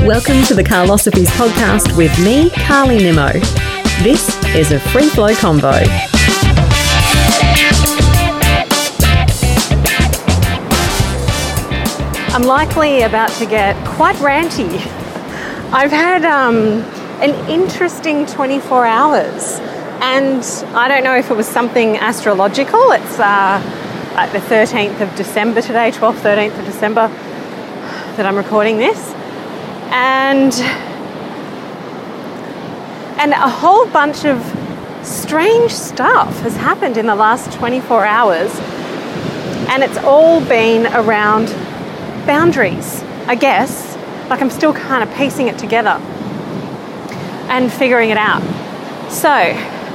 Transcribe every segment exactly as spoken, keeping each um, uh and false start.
Welcome to the Carlosophies podcast with me, Carly Nimmo. This is a free flow convo. I'm likely about to get quite ranty. I've had um, an interesting twenty-four hours, and I don't know if it was something astrological. It's uh, like the thirteenth of December today, twelfth, thirteenth of December that I'm recording this. And and a whole bunch of strange stuff has happened in the last twenty-four hours, and it's all been around boundaries, I guess. Like, I'm still kind of piecing it together and figuring it out. So I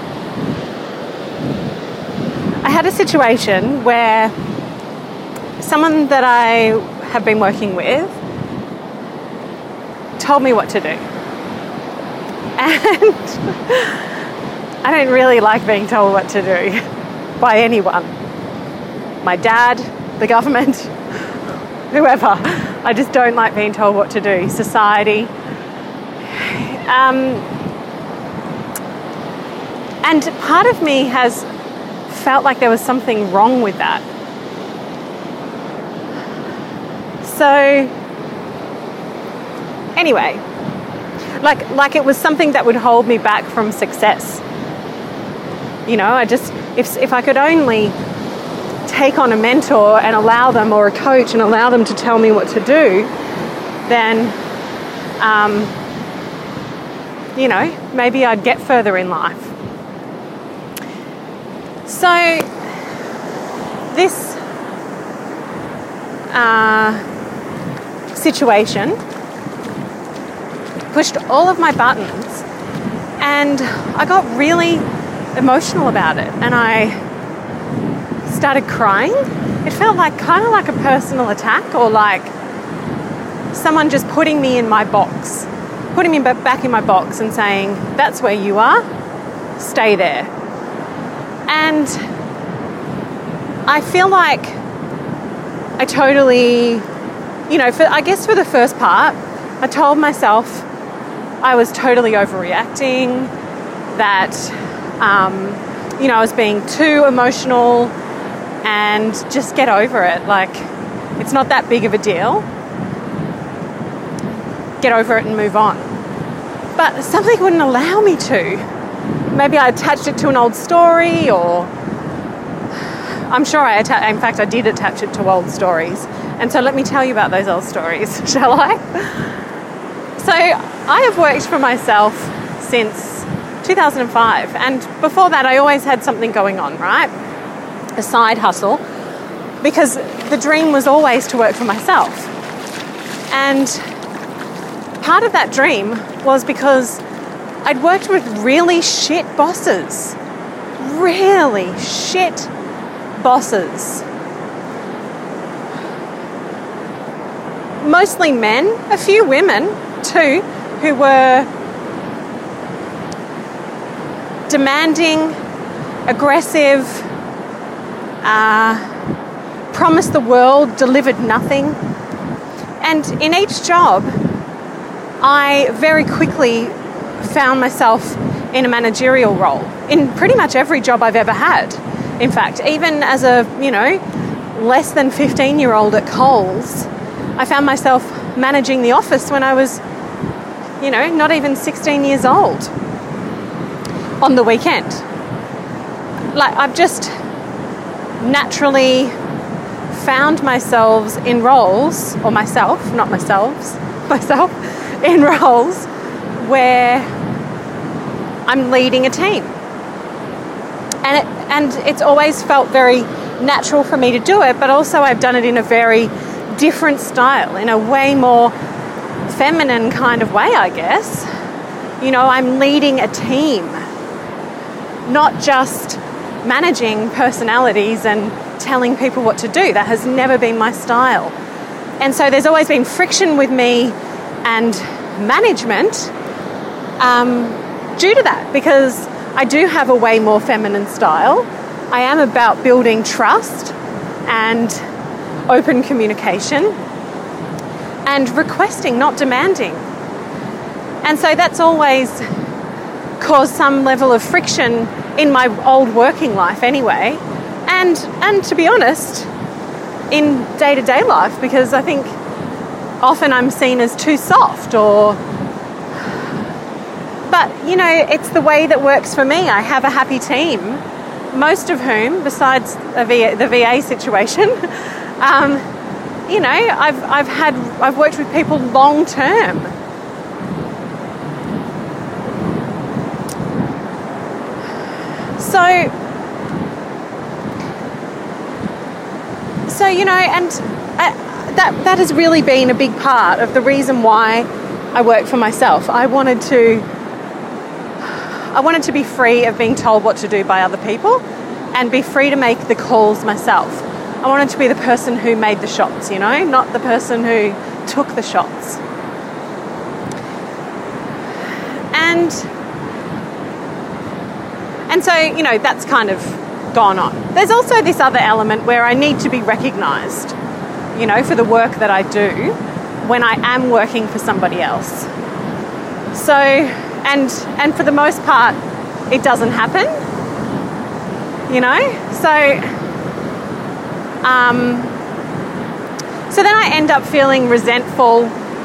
had a situation where someone that I have been working with told me what to do. And I don't really like being told what to do by anyone. My dad, the government, whoever. I just don't like being told what to do. Society. Um, and part of me has felt like there was something wrong with that. So anyway, like like it was something that would hold me back from success. You know, I just, if if I could only take on a mentor and allow them, or a coach and allow them to tell me what to do, then, um, you know, maybe I'd get further in life. So this uh, situation pushed all of my buttons, and I got really emotional about it, and I started crying. It felt like kind of like a personal attack, or like someone just putting me in my box, putting me back in my box and saying, that's where you are, stay there. And I feel like I totally, you know, for, I guess for the first part, I told myself I was totally overreacting, that, um, you know, I was being too emotional, and just get over it. Like, it's not that big of a deal. Get over it and move on. But something wouldn't allow me to. Maybe I attached it to an old story, or I'm sure I atta- in fact I did attach it to old stories. And so let me tell you about those old stories, shall I? So I have worked for myself since two thousand five, and before that I always had something going on, right? A side hustle, because the dream was always to work for myself. And part of that dream was because I'd worked with really shit bosses. Really shit bosses. Mostly men, a few women too, who were demanding, aggressive, uh, promised the world, delivered nothing. And in each job, I very quickly found myself in a managerial role in pretty much every job I've ever had. In fact, even as a, you know, less than fifteen-year-old at Coles, I found myself managing the office when I was, you know, not even sixteen years old on the weekend. Like, I've just naturally found myself in roles, or myself, not myself, myself, in roles where I'm leading a team. And it, and it's always felt very natural for me to do it, but also I've done it in a very different style, in a way more feminine kind of way, I guess. You know, I'm leading a team, not just managing personalities and telling people what to do. That has never been my style. And so there's always been friction with me and management um, due to that, because I do have a way more feminine style. I am about building trust and open communication and requesting, not demanding. And so that's always caused some level of friction in my old working life anyway. And and to be honest, in day-to-day life, because I think often I'm seen as too soft or... But, you know, it's the way that works for me. I have a happy team, most of whom, besides a v- the V A situation, um, you know, I've I've had I've worked with people long term. So, so you know, and I, that that has really been a big part of the reason why I work for myself. I wanted to. I wanted to be free of being told what to do by other people and be free to make the calls myself. I wanted to be the person who made the shots, you know, not the person who took the shots. And and so, you know, that's kind of gone on. There's also this other element where I need to be recognised, you know, for the work that I do when I am working for somebody else. So... And and for the most part, it doesn't happen, you know? So, um, so then I end up feeling resentful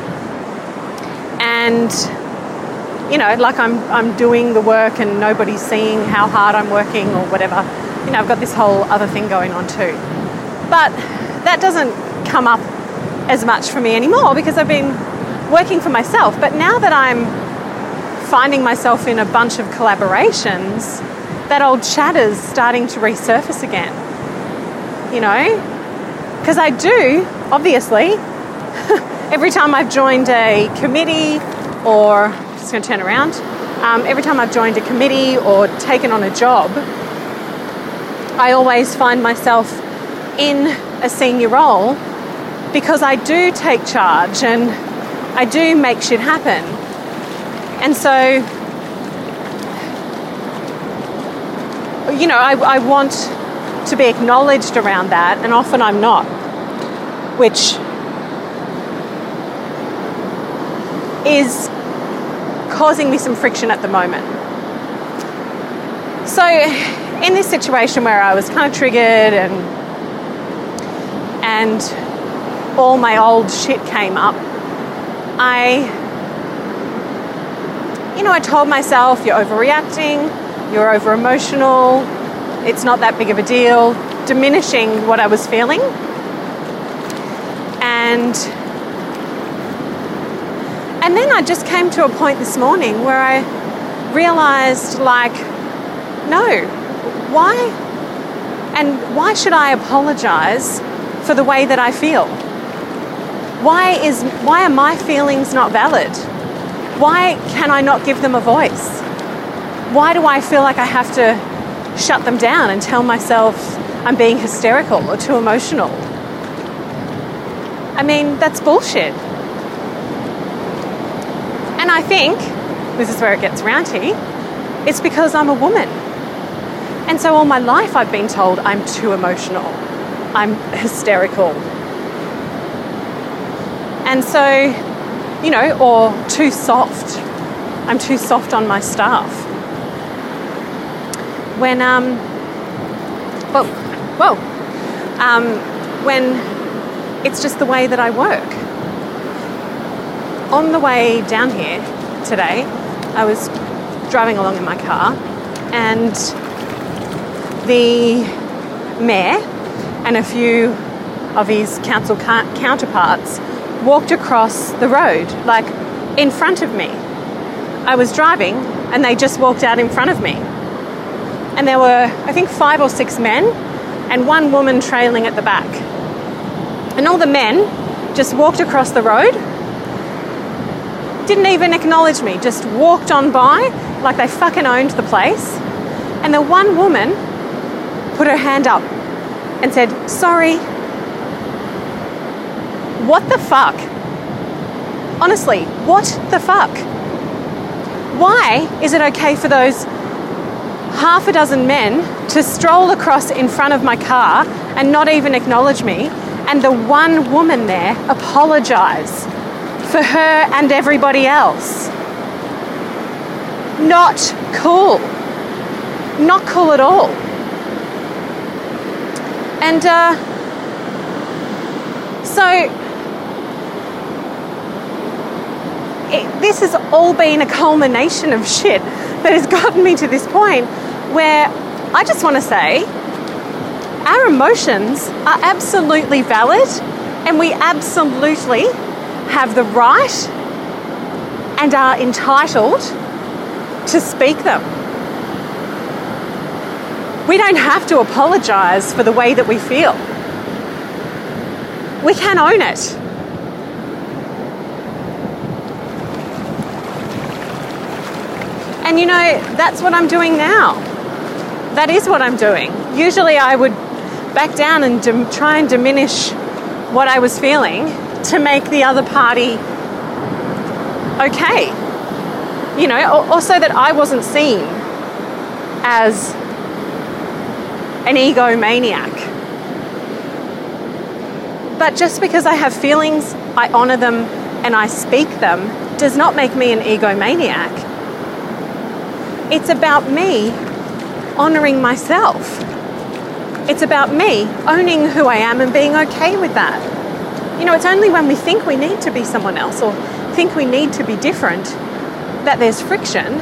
and, you know, like I'm I'm doing the work and nobody's seeing how hard I'm working or whatever. You know, I've got this whole other thing going on too. But that doesn't come up as much for me anymore because I've been working for myself. But now that I'm finding myself in a bunch of collaborations, that old chatter's starting to resurface again, you know? Because I do, obviously, every time I've joined a committee or, I'm just going to turn around, um, every time I've joined a committee or taken on a job, I always find myself in a senior role because I do take charge and I do make shit happen. And so, you know, I, I want to be acknowledged around that, and often I'm not, which is causing me some friction at the moment. So, in this situation where I was kind of triggered and and all my old shit came up, I... You know, I told myself, you're overreacting, you're over-emotional, it's not that big of a deal, diminishing what I was feeling. And and then I just came to a point this morning where I realised, like, no, why? And why should I apologise for the way that I feel? Why is why are my feelings not valid? Why can I not give them a voice? Why do I feel like I have to shut them down and tell myself I'm being hysterical or too emotional? I mean, that's bullshit. And I think, this is where it gets ranty, it's because I'm a woman. And so all my life I've been told I'm too emotional, I'm hysterical. And so... You know, or too soft. I'm too soft on my staff. When, um, whoa, whoa, um, when it's just the way that I work. On the way down here today, I was driving along in my car, and the mayor and a few of his council counterparts walked across the road, like in front of me. I was driving and they just walked out in front of me. And there were, I think, five or six men and one woman trailing at the back. And all the men just walked across the road, didn't even acknowledge me, just walked on by like they fucking owned the place. And the one woman put her hand up and said, "Sorry." What the fuck? Honestly, what the fuck? Why is it okay for those half a dozen men to stroll across in front of my car and not even acknowledge me, and the one woman there apologise for her and everybody else? Not cool. Not cool at all. And uh, so it, this has all been a culmination of shit that has gotten me to this point where I just want to say our emotions are absolutely valid and we absolutely have the right and are entitled to speak them. We don't have to apologise for the way that we feel. We can own it. And you know, that's what I'm doing now. That is what I'm doing. Usually I would back down and dim- try and diminish what I was feeling to make the other party okay. You know, or, or so that I wasn't seen as an egomaniac. But just because I have feelings, I honour them and I speak them does not make me an egomaniac. It's about me honouring myself. It's about me owning who I am and being okay with that. You know, it's only when we think we need to be someone else or think we need to be different that there's friction.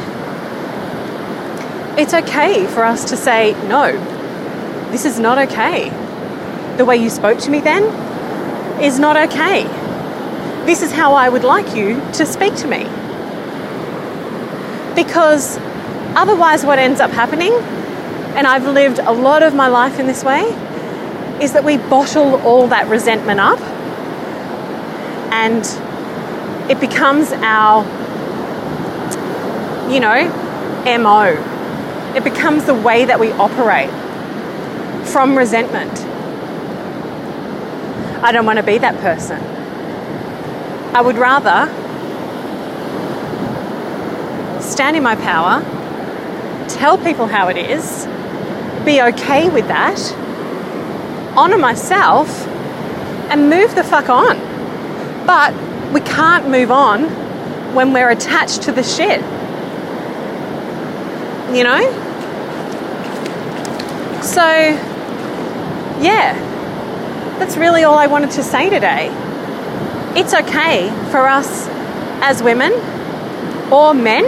It's okay for us to say, no, this is not okay. The way you spoke to me then is not okay. This is how I would like you to speak to me. Because otherwise what ends up happening, and I've lived a lot of my life in this way, is that we bottle all that resentment up and it becomes our, you know, M O. It becomes the way that we operate from resentment. I don't want to be that person. I would rather stand in my power, tell people how it is, be okay with that, honour myself, and move the fuck on. But we can't move on when we're attached to the shit. You know? So, yeah, that's really all I wanted to say today. It's okay for us as women or men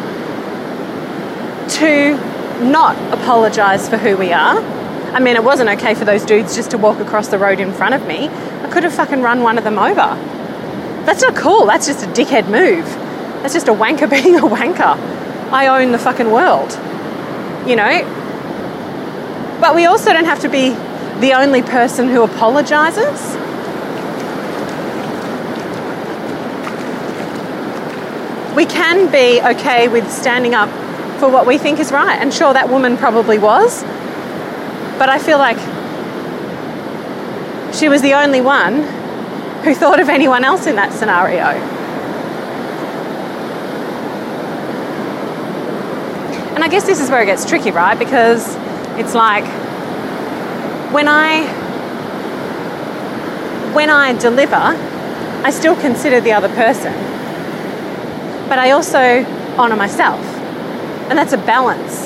to not apologise for who we are. I mean, it wasn't okay for those dudes just to walk across the road in front of me. I could have fucking run one of them over. That's not cool. That's just a dickhead move. That's just a wanker being a wanker. I own the fucking world, you know? But we also don't have to be the only person who apologises. We can be okay with standing up for what we think is right. And sure, that woman probably was. But I feel like she was the only one who thought of anyone else in that scenario. And I guess this is where it gets tricky, right? Because it's like when I when I deliver, I still consider the other person. But I also honour myself. And that's a balance.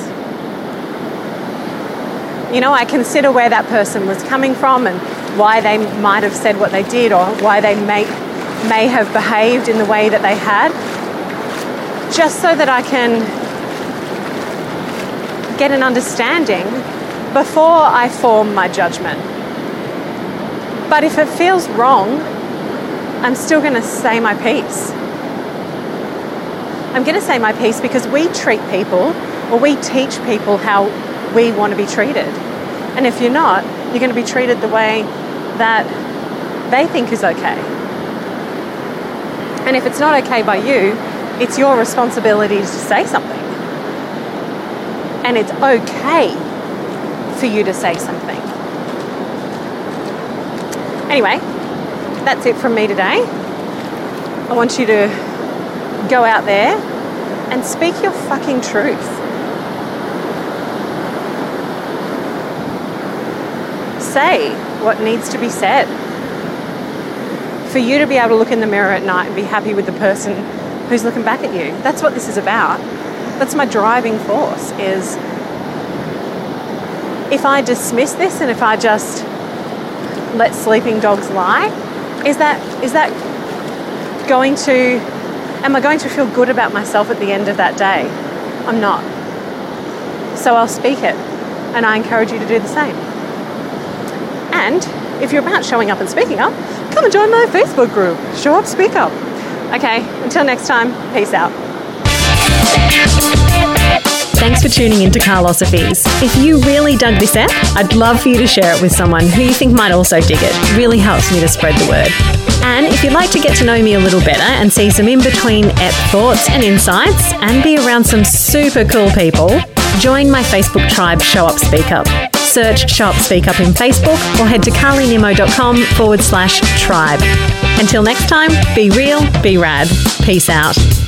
You know, I consider where that person was coming from and why they might have said what they did or why they may, may have behaved in the way that they had, just so that I can get an understanding before I form my judgment. But if it feels wrong, I'm still going to say my piece. I'm going to say my piece because we treat people, or we teach people how we want to be treated. And if you're not, you're going to be treated the way that they think is okay. And if it's not okay by you, it's your responsibility to say something. And it's okay for you to say something. Anyway, that's it from me today. I want you to go out there and speak your fucking truth. Say what needs to be said. For you to be able to look in the mirror at night and be happy with the person who's looking back at you. That's what this is about. That's my driving force, is if I dismiss this and if I just let sleeping dogs lie, is that is that going to, am I going to feel good about myself at the end of that day? I'm not. So I'll speak it, and I encourage you to do the same. And if you're about showing up and speaking up, come and join my Facebook group, Show Up, Speak Up. Okay, until next time, peace out. Thanks for tuning in to Carlosophies. If you really dug this ep, I'd love for you to share it with someone who you think might also dig it. It really helps me to spread the word. And if you'd like to get to know me a little better and see some in-between ep thoughts and insights and be around some super cool people, join my Facebook tribe, Show Up, Speak Up. Search Show Up, Speak Up in Facebook or head to carlynimo.com forward slash tribe. Until next time, be real, be rad. Peace out.